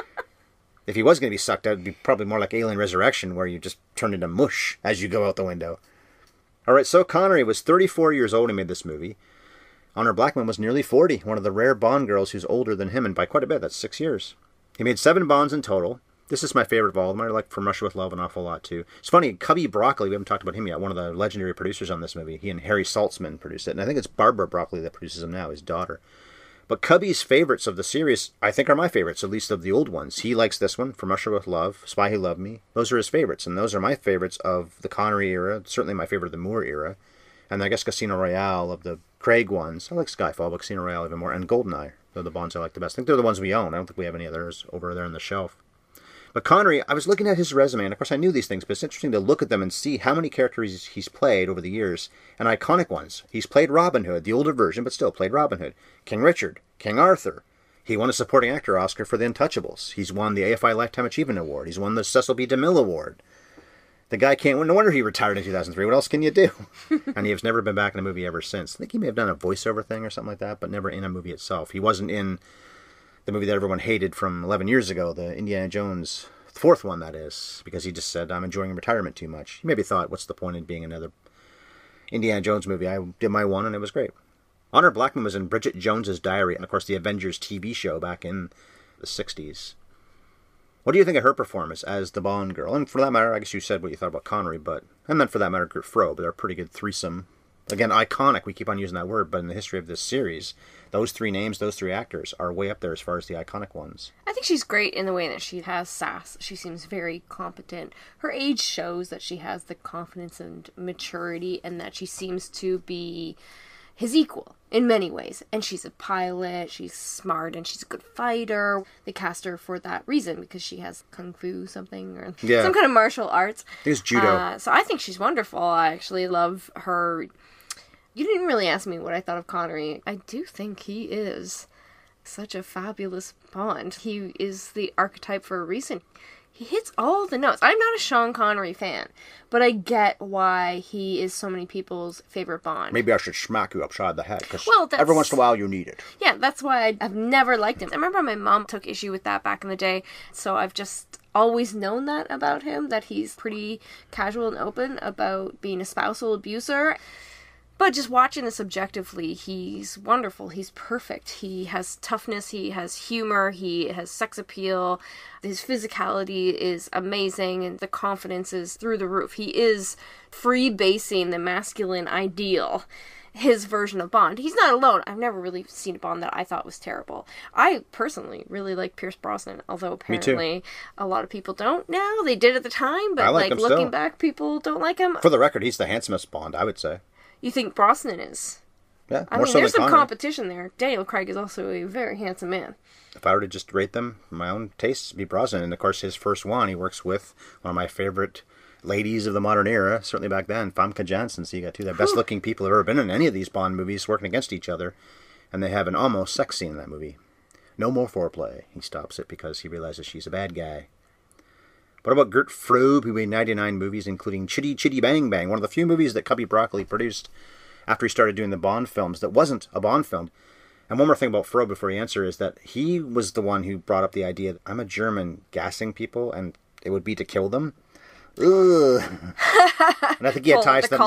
If he was going to be sucked out, it'd be probably more like Alien Resurrection, where you just turn into mush as you go out the window. All right, so Connery was 34 years old when he made this movie. Honor Blackman was nearly 40, one of the rare Bond girls who's older than him, and by quite a bit. That's 6 years. He made 7 Bonds in total. This is my favorite of all of them. I like From Russia with Love an awful lot, too. It's funny, Cubby Broccoli, we haven't talked about him yet, one of the legendary producers on this movie. He and Harry Saltzman produced it, and I think it's Barbara Broccoli that produces him now, his daughter. But Cubby's favorites of the series, I think, are my favorites, at least of the old ones. He likes this one, From Russia with Love, Spy Who Loved Me. Those are his favorites, and those are my favorites of the Connery era, certainly my favorite of the Moore era. And I guess Casino Royale of the Craig ones. I like Skyfall, but Casino Royale even more. And GoldenEye. They're the Bonds I like the best. I think they're the ones we own. I don't think we have any others over there on the shelf. But Connery, I was looking at his resume, and of course I knew these things, but it's interesting to look at them and see how many characters he's played over the years, and iconic ones. He's played Robin Hood, the older version, but still played Robin Hood. King Richard, King Arthur. He won a Supporting Actor Oscar for The Untouchables. He's won the AFI Lifetime Achievement Award. He's won the Cecil B. DeMille Award. The guy can't win. No wonder he retired in 2003. What else can you do? And he has never been back in a movie ever since. I think he may have done a voiceover thing or something like that, but never in a movie itself. He wasn't in the movie that everyone hated from 11 years ago, the Indiana Jones, the 4th one, that is, because he just said, I'm enjoying retirement too much. He maybe thought, what's the point in being another Indiana Jones movie? I did my one, and it was great. Honor Blackman was in Bridget Jones's Diary, and of course the Avengers TV show back in the 60s. What do you think of her performance as the Bond girl? And for that matter, I guess you said what you thought about Connery, and then for that matter, Kurt Frobe. They're a pretty good threesome. Again, iconic, we keep on using that word, but in the history of this series, those 3 names, those 3 actors are way up there as far as the iconic ones. I think she's great in the way that she has sass. She seems very competent. Her age shows that she has the confidence and maturity, and that she seems to be his equal in many ways. And she's a pilot, she's smart, and she's a good fighter. They cast her for that reason, because she has kung fu something, or some kind of martial arts. I think it's judo. So I think she's wonderful. I actually love her. You didn't really ask me what I thought of Connery. I do think he is such a fabulous Bond. He is the archetype for a reason. He hits all the notes. I'm not a Sean Connery fan, but I get why he is so many people's favorite Bond. Maybe I should smack you upside the head, because well, every once in a while you need it. Yeah, that's why I've never liked him. I remember my mom took issue with that back in the day, so I've just always known that about him, that he's pretty casual and open about being a spousal abuser. But just watching this objectively, he's wonderful. He's perfect. He has toughness. He has humor. He has sex appeal. His physicality is amazing, and the confidence is through the roof. He is freebasing the masculine ideal. his version of Bond. He's not alone. I've never really seen a Bond that I thought was terrible. I personally really like Pierce Brosnan, although apparently a lot of people don't now. They did at the time, but like him looking still. back, people don't like him. For the record, he's the handsomest Bond, I would say. You think Brosnan is? Yeah, I more mean, so there's than some Connery. competition there. Daniel Craig is also a very handsome man. If I were to just rate them, my own tastes would be Brosnan. And of course, his first one, he works with one of my favorite ladies of the modern era, certainly back then, Famke Janssen. So you got two of the best looking people who've ever been in any of these Bond movies working against each other. And they have an almost sex scene in that movie. No more foreplay. He stops it because he realizes she's a bad guy. What about Gert Frobe, who made 99 movies, including Chitty Chitty Bang Bang, one of the few movies that Cubby Broccoli produced after he started doing the Bond films that wasn't a Bond film. And one more thing about Frobe before you answer is that he was the one who brought up the idea that I'm a German gassing people and it would be to kill them. Ugh. And I think he had ties to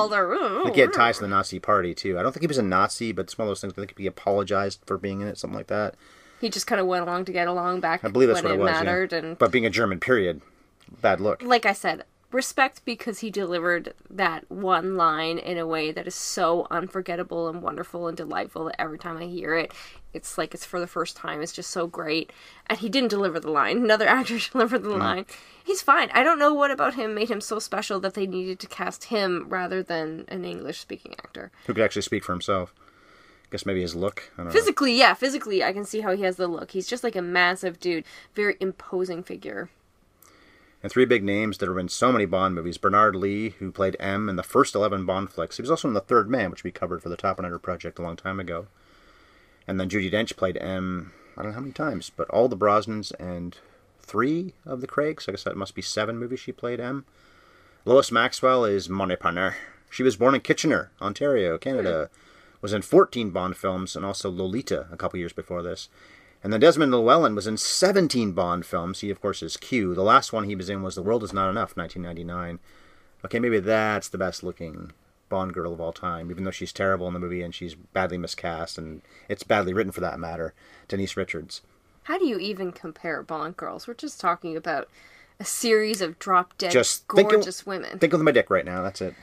the Nazi party too. I don't think he was a Nazi, but it's one of those things I think he apologized for being in it, something like that. He just kind of went along to get along back I believe that's when what it it was, mattered. yeah. And But being a German, period. Bad look. like I said, respect because he delivered that one line in a way that is so unforgettable and wonderful and delightful that every time I hear it, it's like it's for the first time. It's just so great. And he didn't deliver the line. Another actor delivered the line. He's fine. I don't know what about him made him so special that they needed to cast him rather than an English-speaking actor. Who could actually speak for himself. I guess maybe his look. I don't know. Physically, I can see how he has the look. He's just like a massive dude. Very imposing figure. And three big names that are in so many Bond movies. Bernard Lee, who played M in the first 11 Bond flicks. He was also in The Third Man, which we covered for the Top 100 Project a long time ago. And then Judi Dench played M, I don't know how many times, but all the Brosnans and 3 of the Craigs. I guess that must be 7 movies she played M. Lois Maxwell is Montparnasse. She was born in Kitchener, Ontario, Canada. Was in 14 Bond films and also Lolita a couple years before this. And then Desmond Llewellyn was in 17 Bond films. He, of course, is Q. The last one he was in was The World Is Not Enough, 1999. Okay, maybe that's the best-looking Bond girl of all time, even though she's terrible in the movie and she's badly miscast, and it's badly written for that matter, Denise Richards. How do you even compare Bond girls? We're just talking about a series of drop-dead Just gorgeous women. Think of my dick right now, that's it.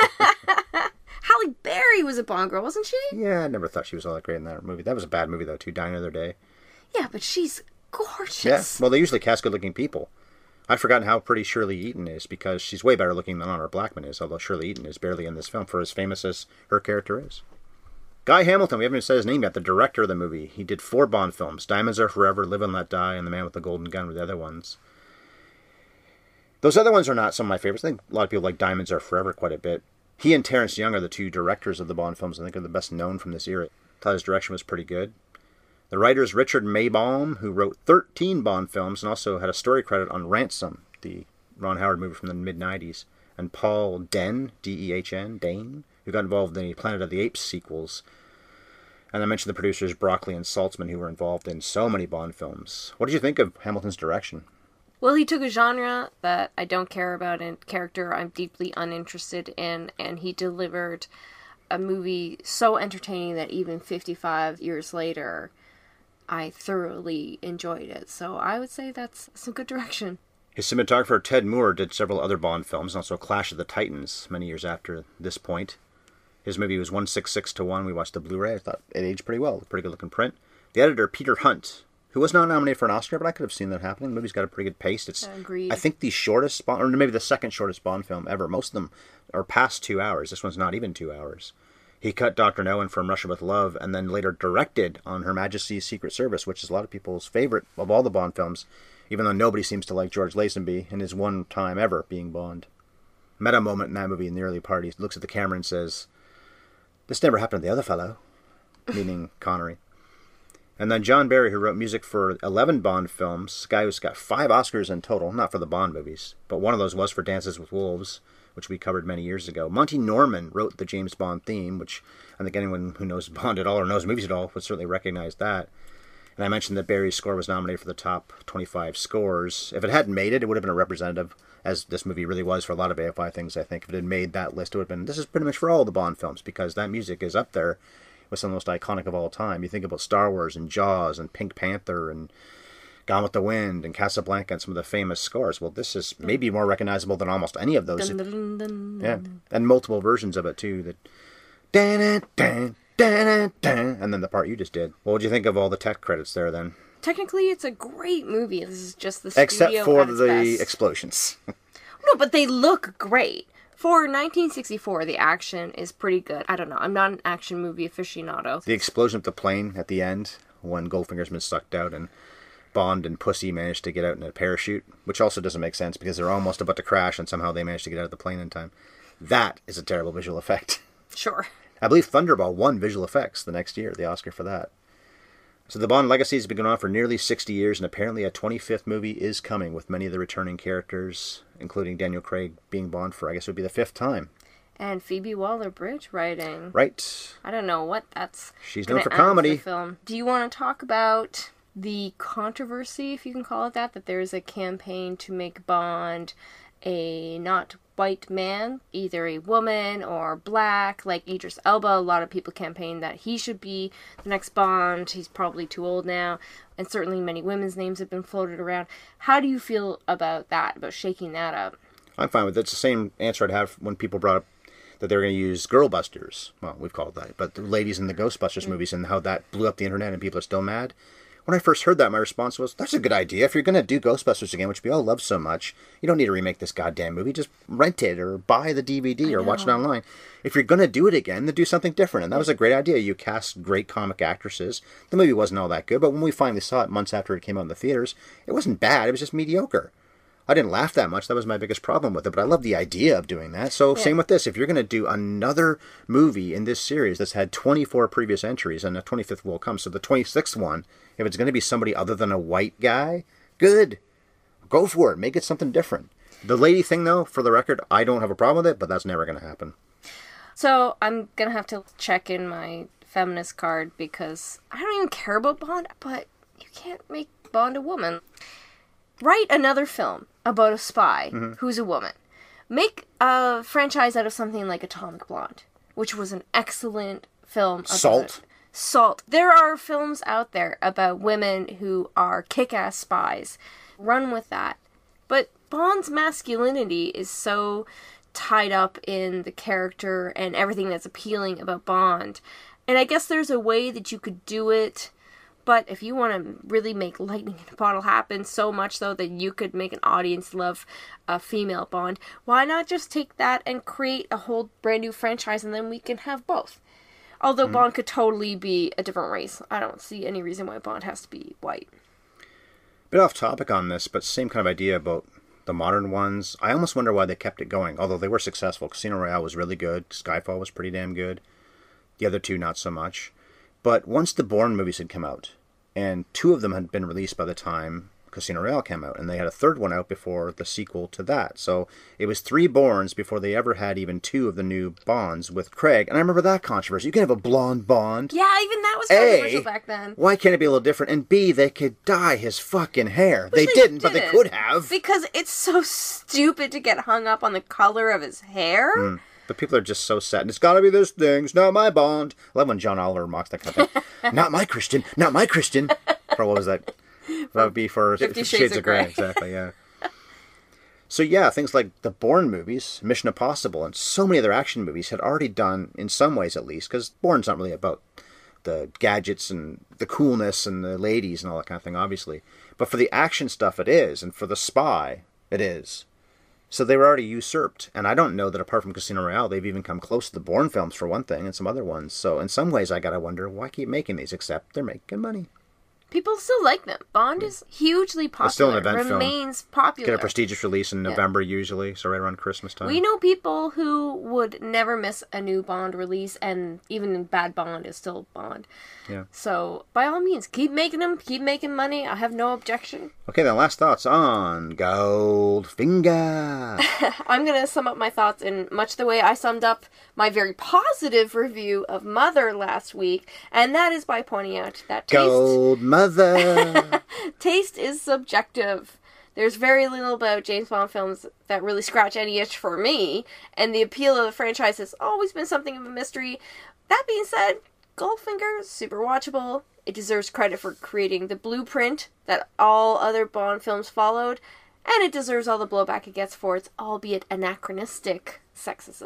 Halle Berry was a Bond girl, wasn't she? Yeah, I never thought she was all that great in that movie. That was a bad movie, though, too, Die Another Day. Yeah, but she's gorgeous. Yeah, well, they usually cast good-looking people. I've forgotten how pretty Shirley Eaton is, because she's way better looking than Honor Blackman is, although Shirley Eaton is barely in this film for as famous as her character is. Guy Hamilton, we haven't even said his name yet, the director of the movie. He did 4 Bond films. Diamonds Are Forever, Live and Let Die, and The Man with the Golden Gun were the other ones. Those other ones are not some of my favorites. I think a lot of people like Diamonds Are Forever quite a bit. He and Terrence Young are the 2 directors of the Bond films. I think are the best known from this era. I thought his direction was pretty good. The writer is Richard Maybaum, who wrote 13 Bond films and also had a story credit on Ransom, the Ron Howard movie from the mid-90s. And Paul Dehn, D-E-H-N, Dane, who got involved in the Planet of the Apes sequels. And I mentioned the producers Broccoli and Saltzman, who were involved in so many Bond films. What did you think of Hamilton's direction? Well, he took a genre that I don't care about and character I'm deeply uninterested in, and he delivered a movie so entertaining that even 55 years later, I thoroughly enjoyed it. So I would say that's some good direction. His cinematographer Ted Moore did several other Bond films, and also Clash of the Titans many years after this point. His movie was 166-1. We watched the Blu-ray. I thought it aged pretty well. Pretty good looking print. The editor, Peter Hunt, who was not nominated for an Oscar, but I could have seen that happening. The movie's got a pretty good pace. It's, Agreed. I think, the shortest Bond, or maybe the second shortest Bond film ever. Most of them are past 2 hours. This one's not even 2 hours. He cut Dr. No in From Russia with Love, and then later directed on Her Majesty's Secret Service, which is a lot of people's favorite of all the Bond films, even though nobody seems to like George Lazenby in his one time ever being Bond. Meta moment in that movie in the early part, he looks at the camera and says, "This never happened to the other fellow," meaning Connery. And then John Barry, who wrote music for 11 Bond films, a guy who's got 5 Oscars in total, not for the Bond movies, but one of those was for Dances with Wolves, which we covered many years ago. Monty Norman wrote the James Bond theme, which I think anyone who knows Bond at all or knows movies at all would certainly recognize that. And I mentioned that Barry's score was nominated for the top 25 scores. If it hadn't made it, it would have been a representative, as this movie really was for a lot of AFI things, I think. If it had made that list, it would have been, this is pretty much for all the Bond films, because that music is up there with some of the most iconic of all time. You think about Star Wars and Jaws and Pink Panther and Gone with the Wind and Casablanca and some of the famous scores. Well, this is maybe more recognizable than almost any of those. Dun, dun, dun, dun, Yeah, and multiple versions of it, too, that dun, dun, dun, dun, and then the part you just did. What would you think of all the tech credits there then? Technically, it's a great movie. This is just the Except studio for at its the best. explosions. No, but they look great. For 1964, the action is pretty good. I don't know. I'm not an action movie aficionado. The explosion of the plane at the end, when Goldfinger's been sucked out and Bond and Pussy managed to get out in a parachute, which also doesn't make sense because they're almost about to crash and somehow they managed to get out of the plane in time. That is a terrible visual effect. Sure. I believe Thunderball won visual effects the next year, the Oscar for that. So the Bond legacy has been going on for nearly 60 years, and apparently a 25th movie is coming with many of the returning characters, including Daniel Craig being Bond for, I guess it would be the 5th time. And Phoebe Waller-Bridge writing. Right. I don't know what that's. She's gonna known for add to the comedy. film. Do you want to talk about the controversy, if you can call it that there's a campaign to make Bond a not white man, either a woman or black, like Idris Elba? A lot of people campaign that he should be the next Bond. He's probably too old now, and certainly many women's names have been floated around. How do you feel about that, about shaking that up? I'm fine with it. It's the same answer I'd have when people brought up that they were going to use Girl Busters. Well, we've called it that, but the ladies in the Ghostbusters movies and how that blew up the internet and people are still mad. When I first heard that, my response was, that's a good idea. If you're going to do Ghostbusters again, which we all love so much, you don't need to remake this goddamn movie. Just rent it or buy the DVD or watch it online. If you're going to do it again, then do something different. And that was a great idea. You cast great comic actresses. The movie wasn't all that good, but when we finally saw it months after it came out in the theaters, it wasn't bad. It was just mediocre. I didn't laugh that much. That was my biggest problem with it, but I love the idea of doing that. So same with this. If you're going to do another movie in this series that's had 24 previous entries, and the 25th will come, so the 26th one, if it's going to be somebody other than a white guy, good. Go for it. Make it something different. The lady thing, though, for the record, I don't have a problem with it, but that's never going to happen. So I'm going to have to check in my feminist card because I don't even care about Bond, but you can't make Bond a woman. Write another film about a spy who's a woman. Make a franchise out of something like Atomic Blonde, which was an excellent film. Salt. There are films out there about women who are kick-ass spies. Run with that. But Bond's masculinity is so tied up in the character and everything that's appealing about Bond. And I guess there's a way that you could do it. But if you want to really make lightning in a bottle happen so much so that you could make an audience love a female Bond, why not just take that and create a whole brand new franchise and then we can have both? Although Bond could totally be a different race. I don't see any reason why Bond has to be white. Bit off topic on this, but same kind of idea about the modern ones. I almost wonder why they kept it going, although they were successful. Casino Royale was really good. Skyfall was pretty damn good. The other two, not so much. But once the Bourne movies had come out, and 2 of them had been released by the time Casino Royale came out, and they had a 3rd one out before the sequel to that. So it was 3 Bournes before they ever had even 2 of the new Bonds with Craig. And I remember that controversy. You can have a blonde Bond. Yeah, even that was controversial back then. Why can't it be a little different? And B, they could dye his fucking hair. They didn't, but they could have. Because it's so stupid to get hung up on the color of his hair. But people are just so set. And it's got to be this thing. It's not my Bond. I love when John Oliver mocks that kind of thing. Not my Christian. Not my Christian. For what was that? That would be for 50 Shades of Grey. Exactly, yeah. So yeah, things like the Bourne movies, Mission Impossible, and so many other action movies had already done, in some ways at least, because Bourne's not really about the gadgets and the coolness and the ladies and all that kind of thing, obviously. But for the action stuff, it is. And for the spy, it is. So they were already usurped. And I don't know that apart from Casino Royale, they've even come close to the Bourne films for one thing and some other ones. So in some ways, I gotta wonder, why keep making these except they're making money? People still like them. Bond is hugely popular. It's still an event film. Remains popular. Get a prestigious release in November usually, so right around Christmas time. We know people who would never miss a new Bond release, and even bad Bond is still Bond. Yeah. So, by all means, keep making them, keep making money. I have no objection. Okay, then last thoughts on Goldfinger. I'm going to sum up my thoughts in much the way I summed up my very positive review of Mother last week, and that is by pointing out that Gold Mother. Taste is subjective. There's very little about James Bond films that really scratch any itch for me, and the appeal of the franchise has always been something of a mystery. That being said, Goldfinger is super watchable. It deserves credit for creating the blueprint that all other Bond films followed, and it deserves all the blowback it gets for its albeit anachronistic sexism.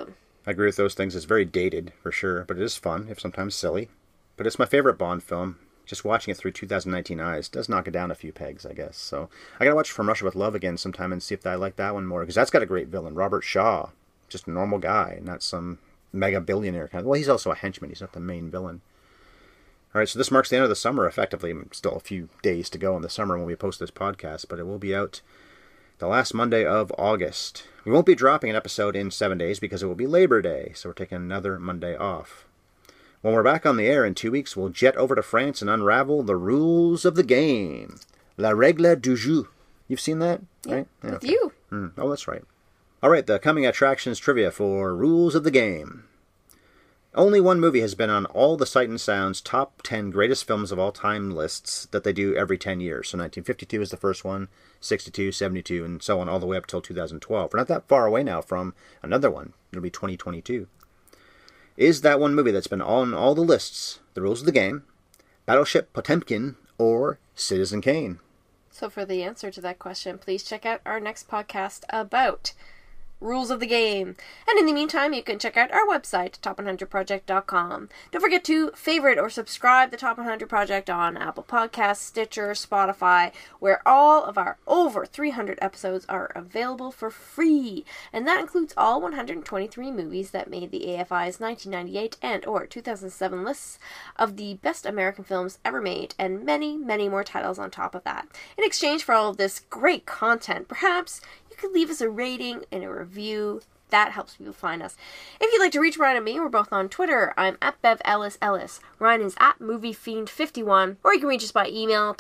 I agree with those things. It's very dated, for sure, but it is fun, if sometimes silly. But it's my favorite Bond film. Just watching it through 2019 eyes does knock it down a few pegs, I guess. So I gotta watch From Russia with Love again sometime and see if I like that one more, because that's got a great villain, Robert Shaw. Just a normal guy, not some mega billionaire kind of. Well, he's also a henchman. He's not the main villain. All right, so this marks the end of the summer, effectively. Still a few days to go in the summer when we post this podcast, but it will be out the last Monday of August. We won't be dropping an episode in 7 days because it will be Labor Day, so we're taking another Monday off. When we're back on the air in 2 weeks, we'll jet over to France and unravel the rules of the game. La règle du jeu. You've seen that, right? Yeah, with you. Oh, that's right. All right, the coming attractions trivia for Rules of the Game. Only one movie has been on all the Sight and Sound's top 10 greatest films of all time lists that they do every 10 years. So 1952 is the first one, 62, 72, and so on, all the way up till 2012. We're not that far away now from another one. It'll be 2022. Is that one movie that's been on all the lists, The Rules of the Game, Battleship Potemkin, or Citizen Kane? So for the answer to that question, please check out our next podcast about Rules of the Game. And in the meantime, you can check out our website, top100project.com. Don't forget to favorite or subscribe the Top 100 Project on Apple Podcasts, Stitcher, Spotify, where all of our over 300 episodes are available for free. And that includes all 123 movies that made the AFI's 1998 and or 2007 lists of the best American films ever made, and many, many more titles on top of that. In exchange for all of this great content, perhaps you could leave us a rating and a review. That helps people find us. If you'd like to reach Ryan and me, we're both on Twitter. I'm at BevEllisEllis. Ryan is at MovieFiend51. Or you can reach us by email,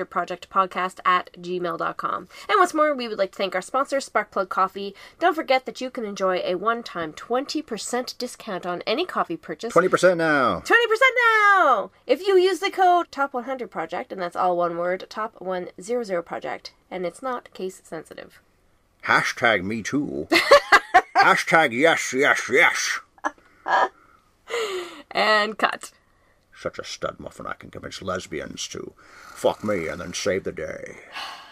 top100projectpodcast@gmail.com. And once more, we would like to thank our sponsor, Sparkplug Coffee. Don't forget that you can enjoy a one-time 20% discount on any coffee purchase. 20% now! 20% now! If you use the code TOP100Project, and that's all one word, TOP100Project, and it's not case sensitive. Hashtag me too. Hashtag yes, yes, yes. And cut. Such a stud muffin, I can convince lesbians to fuck me and then save the day.